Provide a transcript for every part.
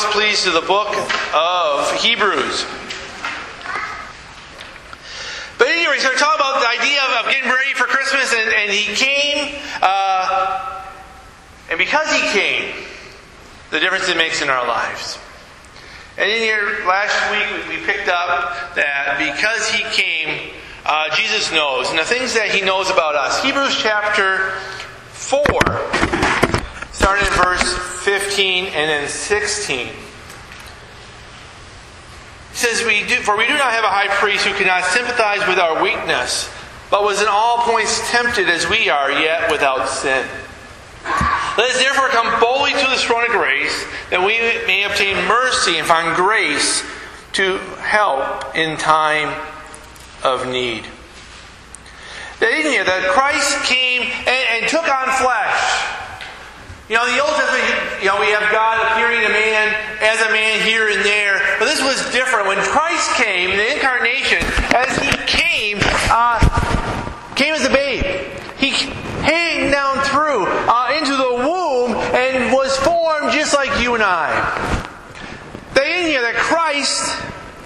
Bibles, please, to the book of Hebrews. But anyway, so we're talking about the idea of getting ready for Christmas, and He came, and because He came, the difference it makes in our lives. And in here, last week, we picked up that because He came, Jesus knows, and the things that He knows about us. Hebrews chapter 4, starting in verse 15 and then 16. It says, For we do not have a high priest who cannot sympathize with our weakness, but was in all points tempted as we are, yet without sin. Let us therefore come boldly to the throne of grace, that we may obtain mercy and find grace to help in time of need. That Christ came and took on flesh. In the Old Testament, we have God appearing to man as a man here and there. But this was different. When Christ came, the incarnation, as He came as a babe. He came down through into the womb and was formed just like you and I. That Christ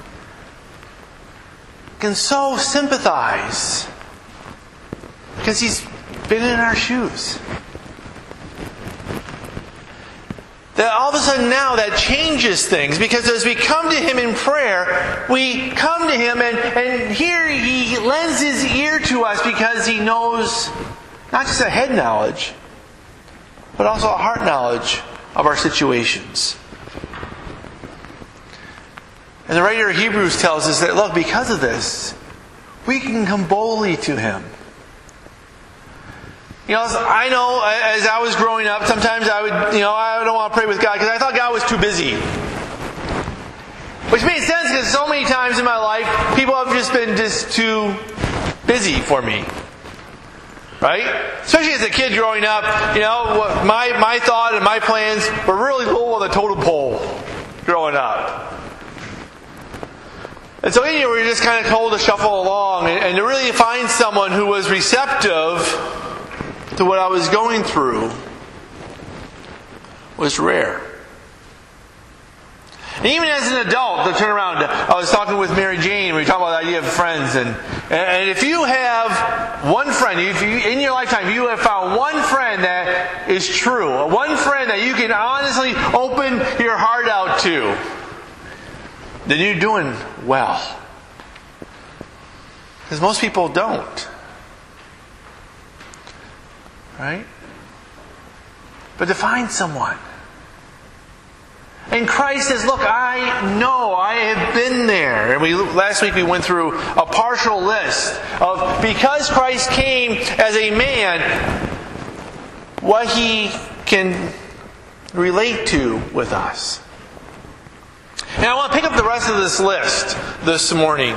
can so sympathize because He's been in our shoes. That all of a sudden now that changes things, because as we come to Him in prayer, we come to Him and here He lends His ear to us because He knows not just a head knowledge, but also a heart knowledge of our situations. And the writer of Hebrews tells us that, look, because of this, we can come boldly to Him. I know as I was growing up, sometimes I would, I don't want to pray with God because I thought God was too busy. Which made sense because so many times in my life, people have just been too busy for me. Right? Especially as a kid growing up, my thought and my plans were really low on the totem pole growing up. And so we were just kind of told to shuffle along and to really find someone who was receptive to what I was going through was rare. And even as an adult, to turn around, I was talking with Mary Jane, we were talking about the idea of friends, and if you have one friend, if you, in your lifetime, you have found one friend that is true, one friend that you can honestly open your heart out to, then you're doing well. Because most people don't. Right? But to find someone. And Christ says, look, I know, I have been there. And last week we went through a partial list of, because Christ came as a man, what He can relate to with us. And I want to pick up the rest of this list this morning.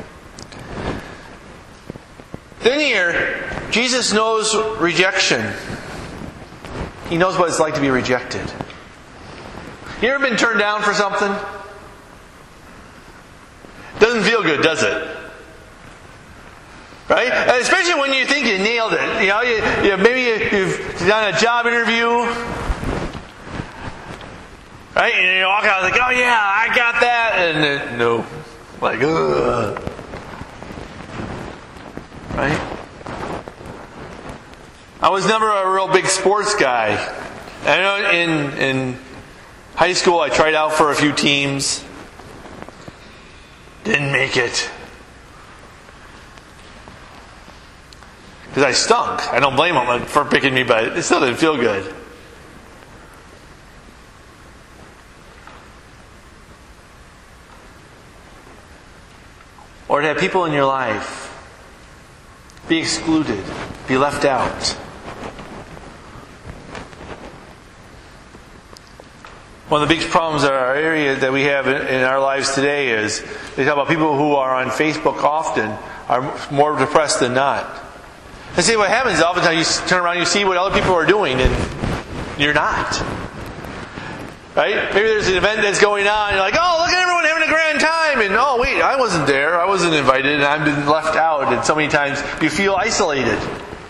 Then here, Jesus knows rejection. He knows what it's like to be rejected. You ever been turned down for something? Doesn't feel good, does it? Right? And especially when you think you nailed it. Maybe you've done a job interview. Right? And you walk out like, oh yeah, I got that. And then, no. Like, ugh. Right? I was never a real big sports guy. I know in high school I tried out for a few teams. Didn't make it. Because I stunk. I don't blame them for picking me, but it still didn't feel good. Or to have people in your life be excluded, be left out. One of the biggest problems in our area that we have in our lives today is they talk about people who are on Facebook often are more depressed than not. And see what happens, oftentimes you turn around and you see what other people are doing and you're not. Right? Maybe there's an event that's going on and you're like, oh, look at everyone having a grand time, and oh wait, I wasn't there, I wasn't invited, and I've been left out, and so many times you feel isolated.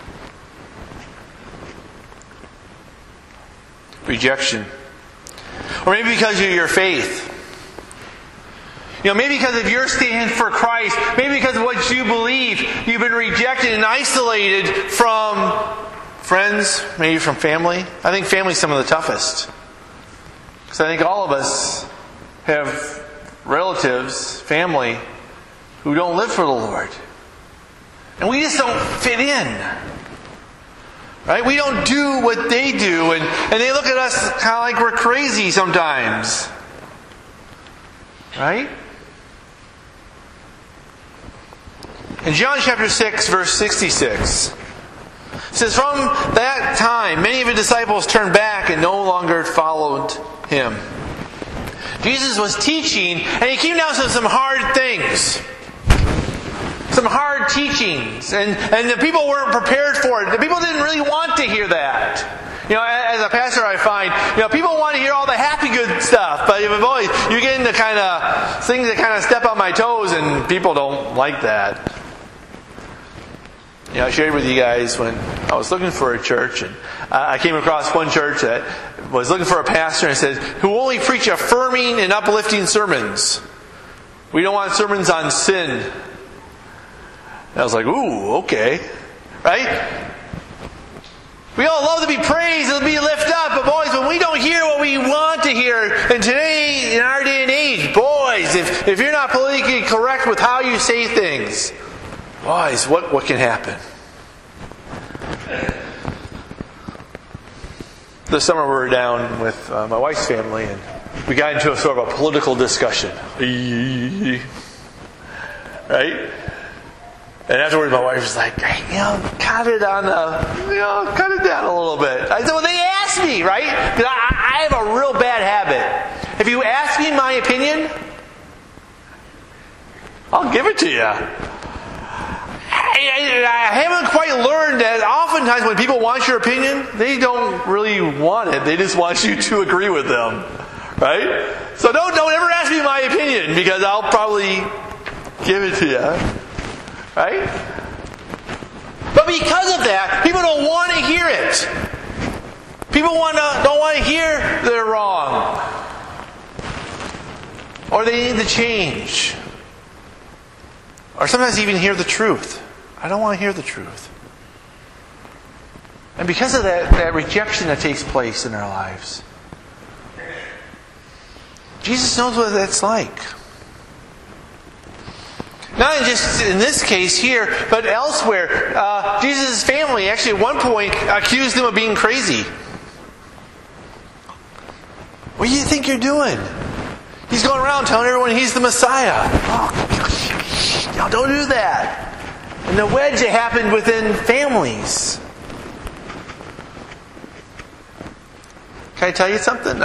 Rejection. Or maybe because of your faith. Maybe because of your stand for Christ. Maybe because of what you believe. You've been rejected and isolated from friends, maybe from family. I think family's some of the toughest. Because I think all of us have relatives, family, who don't live for the Lord. And we just don't fit in. Right? We don't do what they do. And they look at us kind of like we're crazy sometimes. Right? In John chapter 6, verse 66, it says, "From that time, many of his disciples turned back and no longer followed him." Jesus was teaching, and he came down to some hard things. Some hard teachings. And the people weren't prepared for it. The people didn't really want to hear that. As a pastor, I find, people want to hear all the happy good stuff. But boy, you get into kind of things that kind of step on my toes, and people don't like that. I shared with you guys when I was looking for a church, and I came across one church that was looking for a pastor and said, who only preach affirming and uplifting sermons. We don't want sermons on sin. And I was like, ooh, okay. Right? We all love to be praised and to be lifted up, but boys, when we don't hear what we want to hear, and today, in our day and age, boys, if you're not politically correct with how you say things, boys, what can happen? This summer we were down with my wife's family, and we got into a sort of a political discussion. Right? And afterwards, my wife was like, "Hey, cut it down a little bit." I said, "Well, they asked me, right? Because I have a real bad habit. If you ask me my opinion, I'll give it to you." I haven't quite learned that oftentimes when people want your opinion, they don't really want it. They just want you to agree with them, right? So don't ever ask me my opinion, because I'll probably give it to you. Right? But because of that, people don't want to hear it. People don't want to hear they're wrong. Or they need to change. Or sometimes even hear the truth. I don't want to hear the truth. And because of that rejection that takes place in our lives, Jesus knows what that's like. Not just in this case here, but elsewhere. Jesus' family actually at one point accused him of being crazy. What do you think you're doing? He's going around telling everyone he's the Messiah. Oh, don't do that. And the wedge that happened within families. Can I tell you something?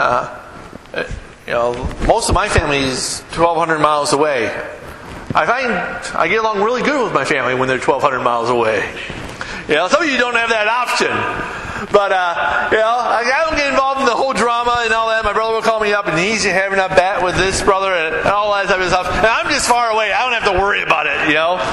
Most of my family is 1,200 miles away. I find I get along really good with my family when they're 1,200 miles away. Some of you don't have that option. But, I don't get involved in the whole drama and all that. My brother will call me up and he's having a bat with this brother and all that type of stuff. And I'm just far away. I don't have to worry about it,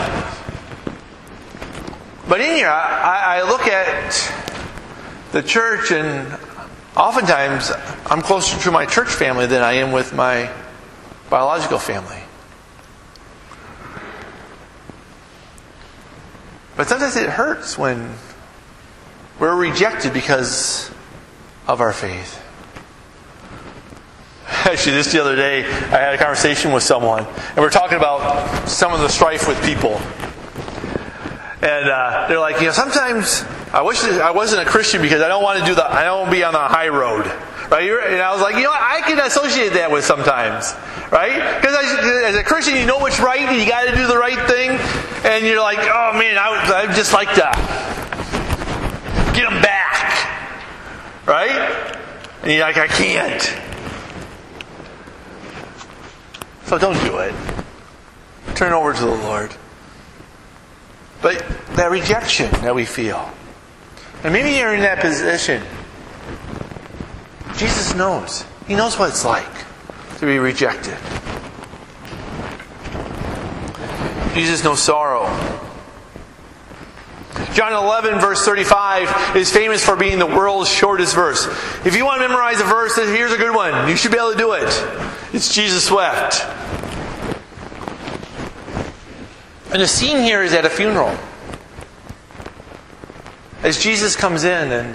But in here, I look at the church, and oftentimes I'm closer to my church family than I am with my biological family. But sometimes it hurts when we're rejected because of our faith. Actually, just the other day, I had a conversation with someone, and we're talking about some of the strife with people. And they're like, sometimes I wish I wasn't a Christian because I don't want to I don't want to be on the high road, right? And I was like, I can associate that with sometimes, right? Because as a Christian, you know what's right, and you got to do the right thing, and you're like, oh man, I just like to get them back, right? And you're like, I can't. So don't do it. Turn over to the Lord. But that rejection that we feel, and maybe you're in that position, Jesus knows. He knows what it's like to be rejected. Jesus knows sorrow. John 11, verse 35 is famous for being the world's shortest verse. If you want to memorize a verse, here's a good one. You should be able to do it. It's Jesus wept. And the scene here is at a funeral. As Jesus comes in, and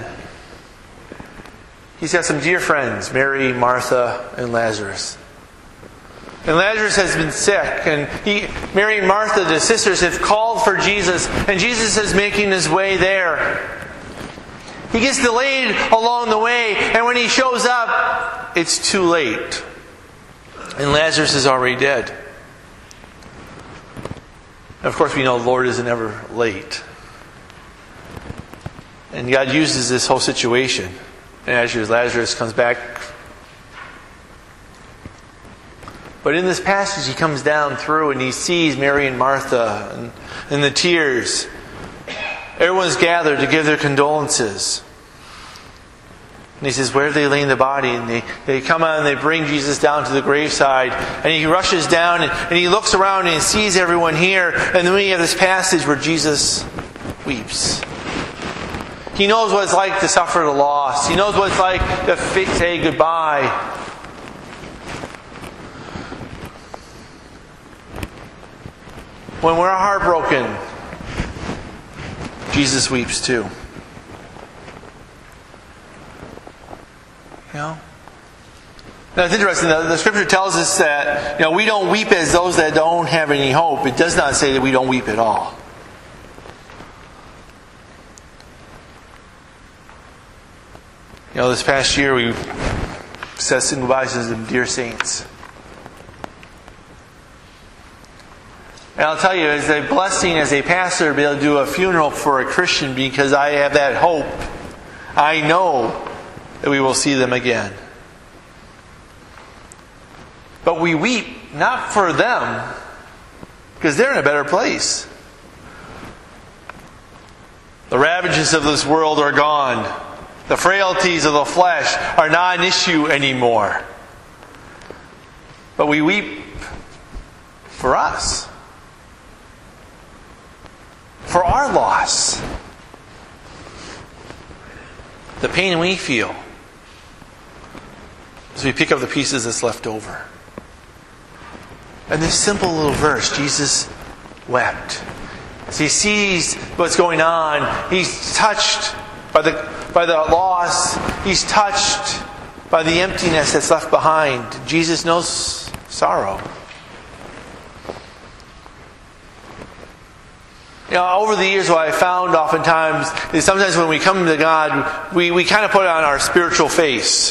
he's got some dear friends, Mary, Martha, and Lazarus. And Lazarus has been sick, and Mary and Martha, the sisters, have called for Jesus, and Jesus is making his way there. He gets delayed along the way, and when he shows up, it's too late. And Lazarus is already dead. And of course, we know the Lord isn't ever late. And God uses this whole situation. And as Lazarus comes back. But in this passage, he comes down through and he sees Mary and Martha and the tears. Everyone's gathered to give their condolences. And he says, where are they laying the body? And they come out and they bring Jesus down to the graveside. And he rushes down and he looks around and he sees everyone here. And then we have this passage where Jesus weeps. He knows what it's like to suffer the loss. He knows what it's like to say goodbye. When we're heartbroken, Jesus weeps too. You know? Now it's interesting, the Scripture tells us that we don't weep as those that don't have any hope. It does not say that we don't weep at all. This past year we said goodbyes to some dear saints. And I'll tell you, it's a blessing as a pastor to be able to do a funeral for a Christian because I have that hope. I know that we will see them again. But we weep not for them because they're in a better place. The ravages of this world are gone. The frailties of the flesh are not an issue anymore. But we weep for us. For our loss. The pain we feel as we pick up the pieces that's left over. And this simple little verse, Jesus wept. As he sees what's going on, he's touched by the loss. He's touched by the emptiness that's left behind. Jesus knows sorrow. Over the years, what I found oftentimes is sometimes when we come to God, we kind of put on our spiritual face.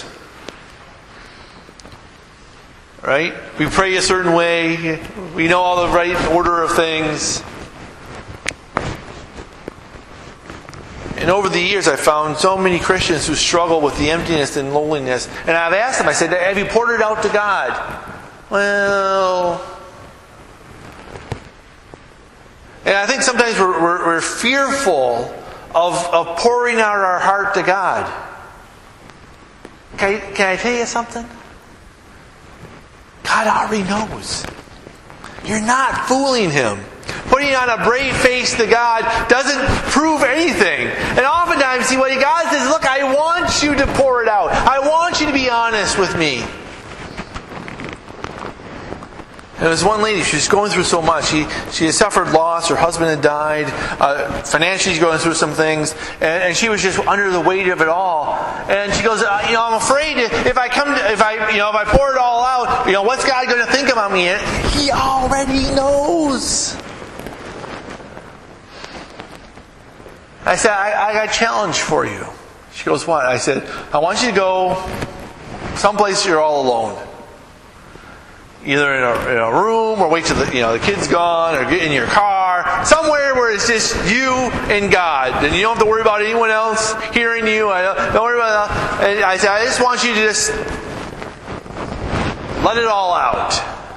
Right? We pray a certain way. We know all the right order of things. And over the years, I've found so many Christians who struggle with the emptiness and loneliness. And I've asked them, I said, have you poured it out to God? Well... And I think sometimes we're fearful of pouring out our heart to God. Can I tell you something? God already knows. You're not fooling Him. Putting on a brave face to God doesn't prove anything. And oftentimes, see, what God says, look, I want you to pour it out. I want you to be honest with me. And there was one lady, she was going through so much. She had suffered loss, her husband had died, financially she's going through some things, and she was just under the weight of it all. And she goes, I'm afraid if I pour it all out, what's God going to think about me? And He already knows. I said, I got a challenge for you. She goes, what? I said, I want you to go someplace you're all alone. Either in a room, or wait till the kid's gone, or get in your car, somewhere where it's just you and God, and you don't have to worry about anyone else hearing you. Don't worry about that. And I said, I just want you to just let it all out.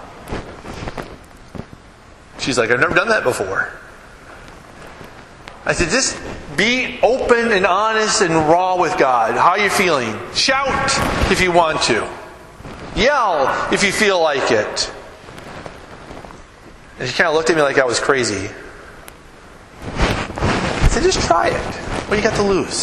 She's like, I've never done that before. I said, just be open and honest and raw with God. How are you feeling? Shout if you want to. Yell if you feel like it. And she kind of looked at me like I was crazy. I said, just try it. What do you got to lose?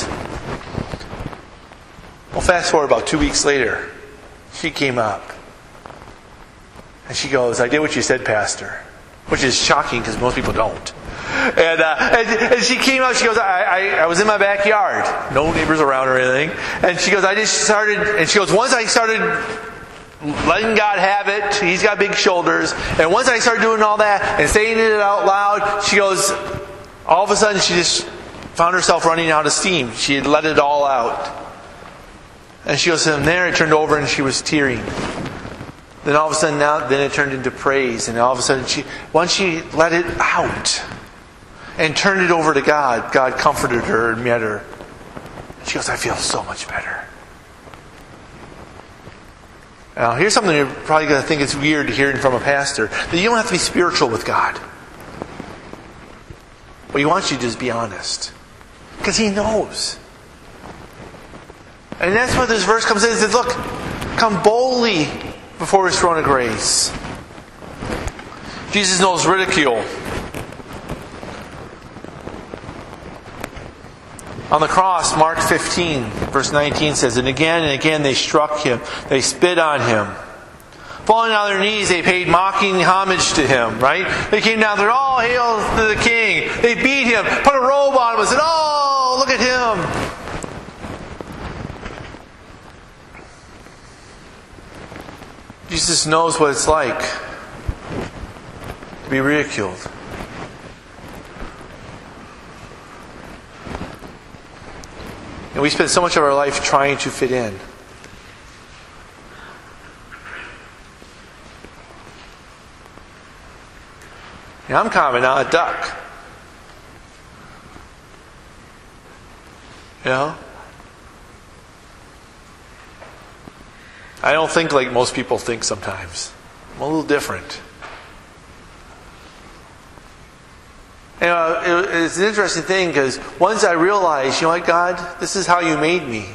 Well, fast forward about 2 weeks later, she came up. And she goes, I did what you said, Pastor. Which is shocking because most people don't. And she came out, she goes, I was in my backyard. No neighbors around or anything. And she goes, once I started letting God have it, He's got big shoulders. And once I started doing all that and saying it out loud, she goes, all of a sudden she just found herself running out of steam. She had let it all out. And she goes, and there it turned over and she was tearing. Then all of a sudden then it turned into praise. And all of a sudden once she let it out and turned it over to God, God comforted her and met her. She goes, I feel so much better. Now here's something you're probably going to think it's weird hearing from a pastor. That you don't have to be spiritual with God. But He wants you to just be honest. Because He knows. And that's why this verse comes in and says, look, come boldly before His throne of grace. Jesus knows ridicule. On the cross, Mark 15, verse 19 says, and again they struck Him. They spit on Him. Falling on their knees, they paid mocking homage to Him, right? They came down there, all hail to the King. They beat Him, put a robe on Him and said, oh, look at Him. Jesus knows what it's like to be ridiculed. And we spend so much of our life trying to fit in. And I'm kind of not a duck. You know? I don't think like most people think sometimes. I'm a little different. You know, it's an interesting thing because once I realized, you know what, God, this is how you made me.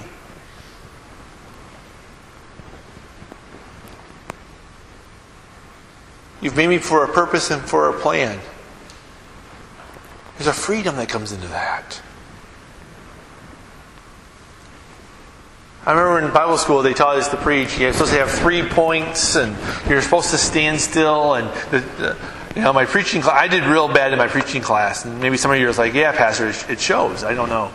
You've made me for a purpose and for a plan. There's a freedom that comes into that. I remember in Bible school they taught us to preach. You're supposed to have 3 points, and you're supposed to stand still. And my preaching class, I did real bad in my preaching class. And maybe some of you are like, "Yeah, Pastor, it shows." I don't know.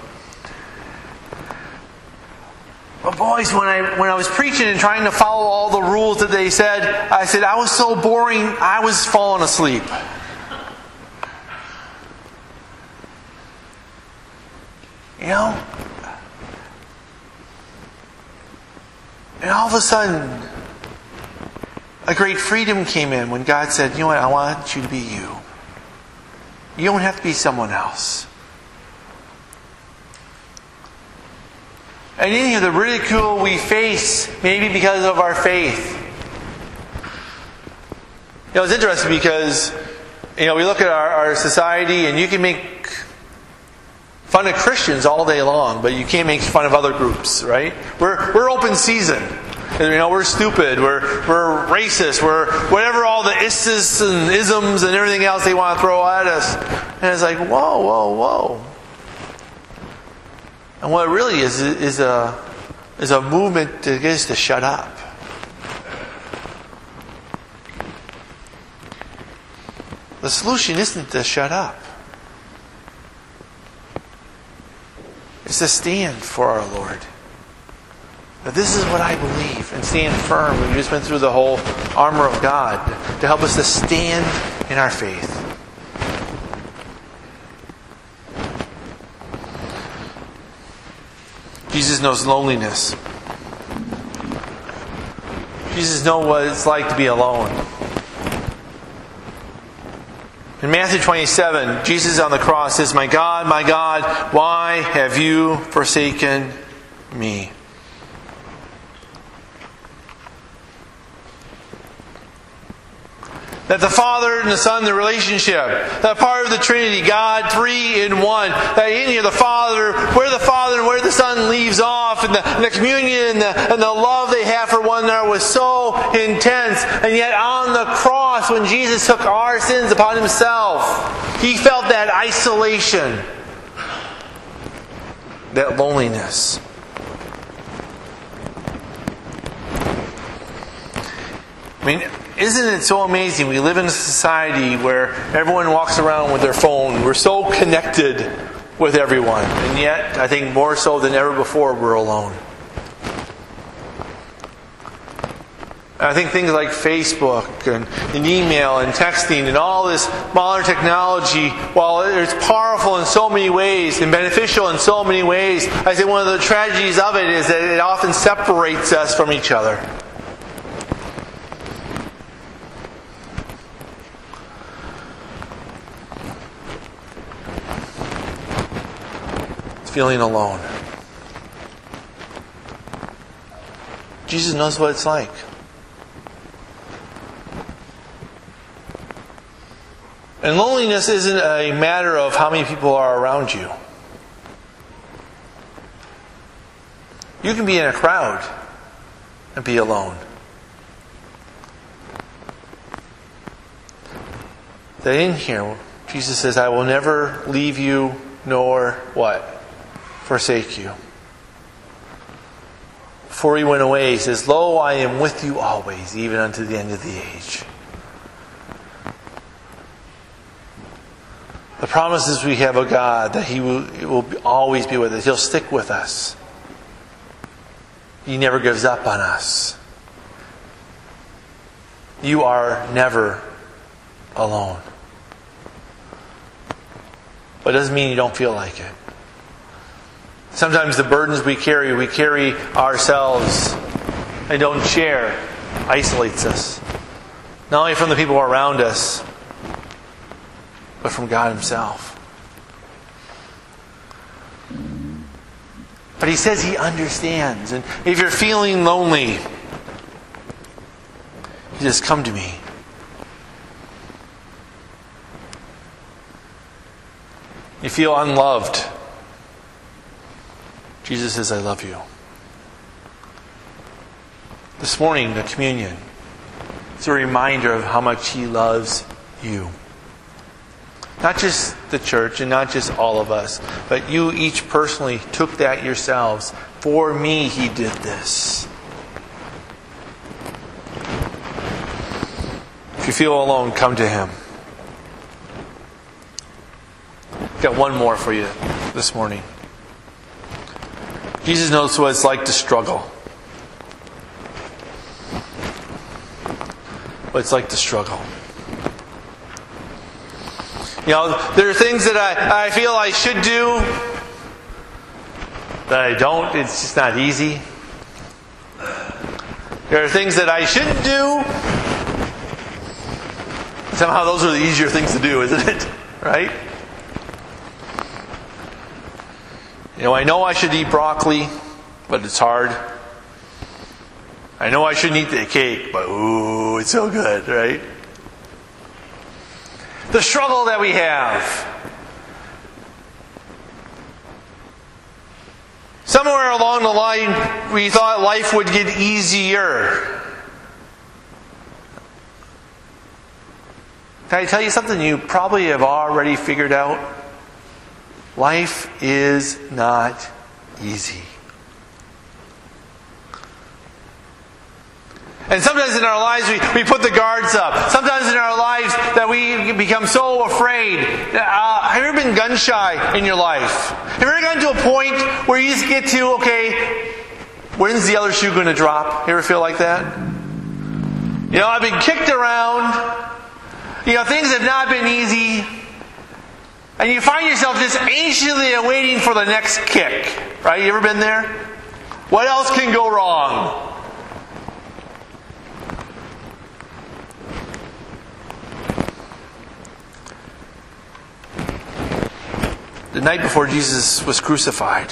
But boys, when I was preaching and trying to follow all the rules that they said, I was so boring. I was falling asleep. You know. And all of a sudden, a great freedom came in when God said, you know what, I want you to be you. You don't have to be someone else. And any of the ridicule we face, maybe because of our faith. You know, it's interesting because, we look at our society and you can make fun of Christians all day long, but you can't make fun of other groups, right? We're open season. We're stupid. We're racist. We're whatever all the ists and isms and everything else they want to throw at us. And it's like, whoa. And what it really is a movement to get us to shut up. The solution isn't to shut up. It's to stand for our Lord. Now, this is what I believe, and stand firm. We've just been through the whole armor of God to help us to stand in our faith. Jesus knows loneliness. Jesus knows what it's like to be alone. In Matthew 27, Jesus on the cross says, my God, why have you forsaken me? That the Father and the Son, the relationship, that part of the Trinity, God, 3 in 1. That in here, the Father and where the Son leaves off, and the communion and the love they have for one another was so intense. And yet on the cross, when Jesus took our sins upon Himself, He felt that isolation. that loneliness. I mean, isn't it so amazing? We live in a society where everyone walks around with their phone. We're so connected with everyone. And yet, I think more so than ever before, we're alone. I think things like Facebook and email and texting and all this modern technology, while it's powerful in so many ways and beneficial in so many ways, I think one of the tragedies of it is that it often separates us from each other. Feeling alone. Jesus knows what it's like. And loneliness isn't a matter of how many people are around you. You can be in a crowd and be alone. That in here, Jesus says, I will never leave you nor what? Forsake you. Before he went away, he says, Lo, I am with you always, even unto the end of the age. The promise is we have a God that He will always be with us. He'll stick with us. He never gives up on us. You are never alone. But it doesn't mean you don't feel like it. Sometimes the burdens we carry ourselves and don't share, isolates us. Not only from the people around us, but from God Himself. But He says He understands. And if you're feeling lonely, He says, come to me. You feel unloved. Jesus says, I love you. This morning, the communion, it's a reminder of how much He loves you. Not just the church and not just all of us, but you each personally took that yourselves. For me, He did this. If you feel alone, come to Him. I've got one more for you this morning. Jesus knows what it's like to struggle. What it's like to struggle. You know, there are things that I feel I should do that I don't. It's just not easy. There are things that I shouldn't do. Somehow those are the easier things to do, isn't it? Right? You know I should eat broccoli, but it's hard. I know I shouldn't eat the cake, but ooh, it's so good, right? The struggle that we have. Somewhere along the line, we thought life would get easier. Can I tell you something you probably have already figured out? Life is not easy. And sometimes in our lives we put the guards up. Sometimes in our lives that we become so afraid. Have you ever been gun shy in your life? Have you ever gotten to a point where you just get to, okay, when's the other shoe going to drop? You ever feel like that? You know, I've been kicked around. You know, things have not been easy. And you find yourself just anxiously awaiting for the next kick. Right? You ever been there? What else can go wrong? The night before Jesus was crucified,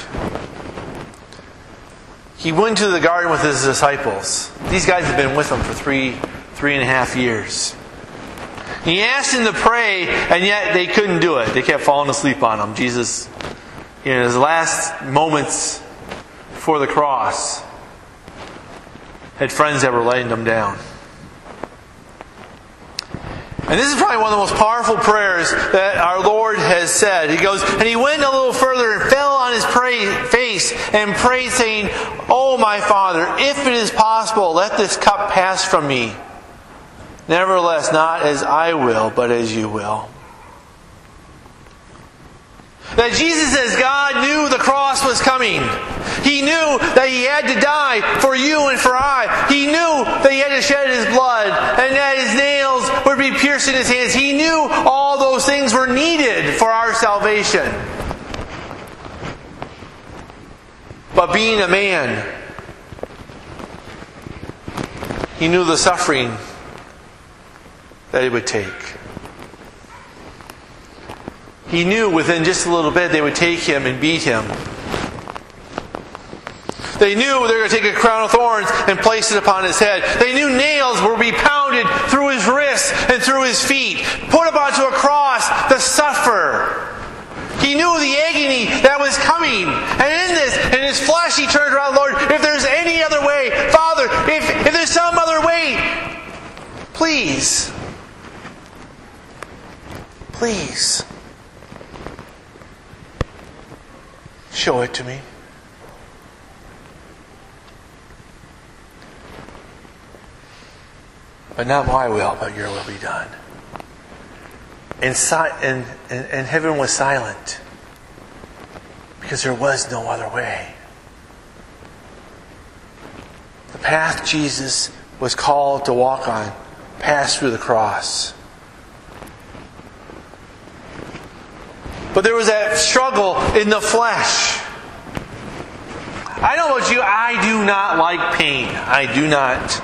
He went to the garden with His disciples. These guys had been with Him for three and a half years. He asked them to pray, and yet they couldn't do it. They kept falling asleep on Him. Jesus, in His last moments before the cross, had friends that were letting Him down. And And this is probably one of the most powerful prayers that our Lord has said. He goes, and he went a little further and fell on his face and prayed, saying, "Oh, my Father, if it is possible, let this cup pass from me. Nevertheless, not as I will, but as you will." That Jesus, as God, knew the cross was coming. He knew that He had to die for you and for I. He knew that He had to shed His blood and that His nails would be pierced in His hands. He knew all those things were needed for our salvation. But being a man, He knew the suffering that it would take. He knew within just a little bit they would take Him and beat Him. They knew they were going to take a crown of thorns and place it upon His head. They knew nails were to be pounded through His wrists and through His feet, put up onto a cross to suffer. He knew the agony that was coming. And in His flesh, He turned around, "Lord, if there's any other way, Father, if there's some other way, please, show it to me." But not my will, but your will be done. And heaven was silent, because there was no other way. The path Jesus was called to walk on passed through the cross. But there was that struggle in the flesh. I don't know about you, I do not like pain. I do not.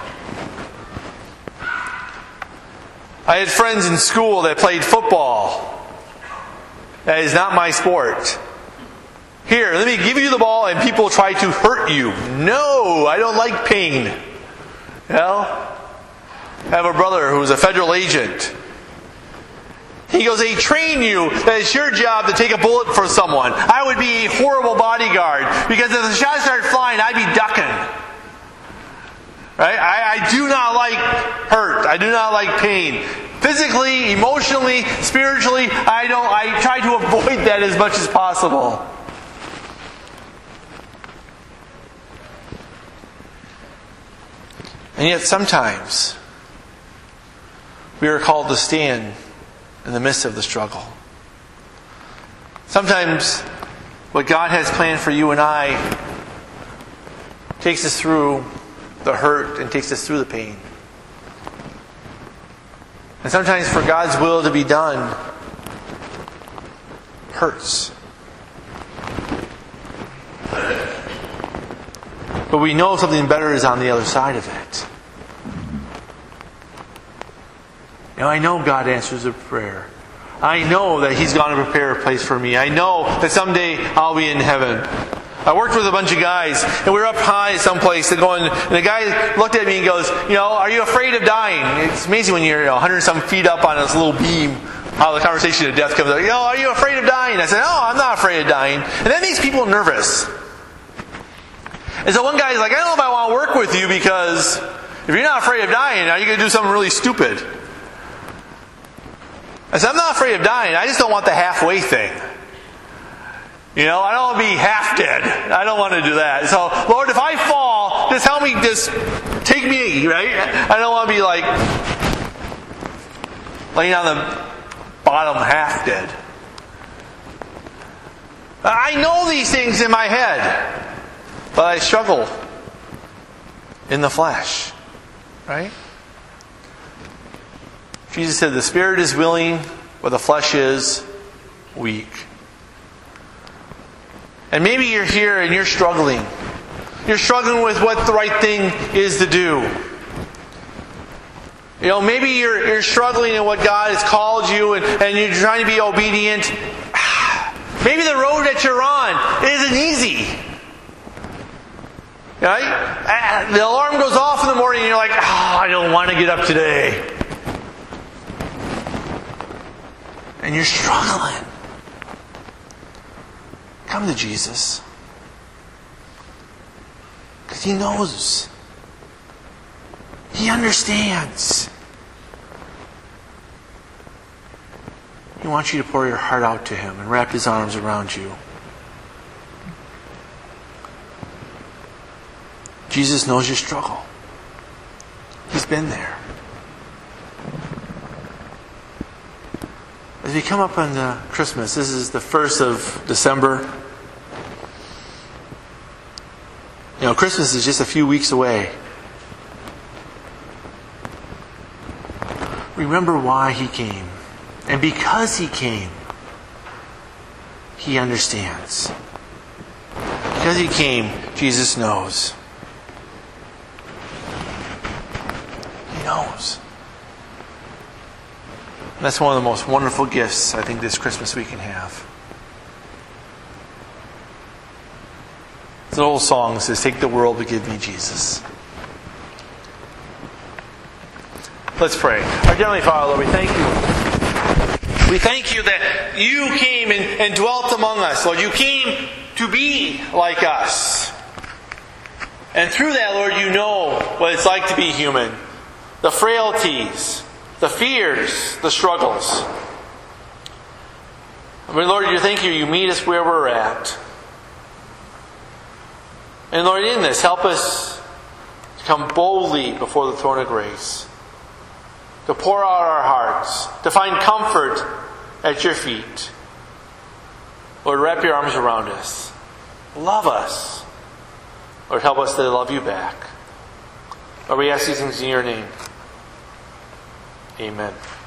I had friends in school that played football. That is not my sport. Here, let me give you the ball and people try to hurt you. No, I don't like pain. Well, I have a brother who's a federal agent. He goes, "They train you that it's your job to take a bullet for someone." I would be a horrible bodyguard, because if the shots started flying, I'd be ducking. Right? I do not like hurt. I do not like pain. Physically, emotionally, spiritually, I try to avoid that as much as possible. And yet sometimes we are called to stand in the midst of the struggle. Sometimes what God has planned for you and I takes us through the hurt and takes us through the pain. And sometimes for God's will to be done hurts. But we know something better is on the other side of it. I know God answers a prayer. I know that He's going to prepare a place for me. I know that someday I'll be in heaven. I worked with a bunch of guys, and we were up high someplace, and the guy looked at me and goes, "Are you afraid of dying?" It's amazing when you're 100-some feet up on this little beam, how the conversation of death comes up. "Are you afraid of dying?" I said, "No, I'm not afraid of dying." And that makes people nervous. And so one guy's like, "I don't know if I want to work with you, because if you're not afraid of dying, are you going to do something really stupid?" I said, "I'm not afraid of dying. I just don't want the halfway thing. I don't want to be half dead. I don't want to do that. So, Lord, if I fall, just help me, just take me, right? I don't want to be like laying on the bottom half dead." I know these things in my head, but I struggle in the flesh, right? Jesus said, "The spirit is willing, but the flesh is weak." And maybe you're here and you're struggling. You're struggling with what the right thing is to do. Maybe you're struggling in what God has called you, and you're trying to be obedient. Maybe the road that you're on isn't easy. Right? The alarm goes off in the morning and you're like, "I don't want to get up today." And you're struggling. Come to Jesus. Because He knows. He understands. wants you to pour your heart out to Him and wrap His arms around you. Jesus knows your struggle. He's been there. As we come up on Christmas, this is the 1st of December. Christmas is just a few weeks away. Remember why He came. And because He came, He understands. Because He came, Jesus knows. He knows. And that's one of the most wonderful gifts I think this Christmas we can have. It's an old song that says, "Take the world, but give me Jesus." Let's pray. Our Heavenly Father, Lord, we thank you. We thank you that you came and dwelt among us. Lord, you came to be like us. And through that, Lord, you know what it's like to be human. The frailties, the fears, the struggles. Lord, you thank you meet us where we're at. And Lord, in this, help us to come boldly before the throne of grace. To pour out our hearts. To find comfort at your feet. Lord, wrap your arms around us. Love us. Lord, help us to love you back. Lord, we ask these things in your name. Amen.